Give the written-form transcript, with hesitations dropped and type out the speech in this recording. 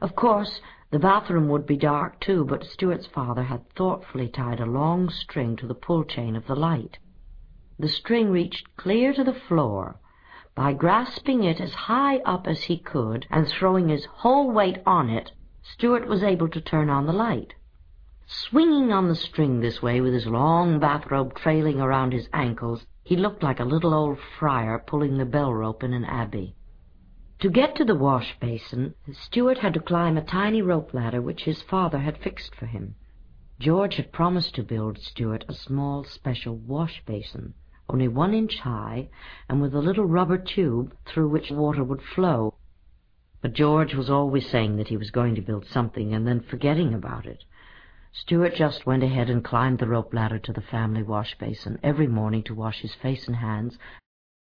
Of course, the bathroom would be dark too, but Stuart's father had thoughtfully tied a long string to the pull chain of the light. The string reached clear to the floor. By grasping it as high up as he could and throwing his whole weight on it, Stuart was able to turn on the light. Swinging on the string this way, with his long bathrobe trailing around his ankles, he looked like a little old friar pulling the bell rope in an abbey. To get to the wash basin, Stuart had to climb a tiny rope ladder which his father had fixed for him. George had promised to build Stuart a small special wash basin, only 1 inch high, and with a little rubber tube through which water would flow. But George was always saying that he was going to build something and then forgetting about it. Stuart just went ahead and climbed the rope ladder to the family wash basin every morning to wash his face and hands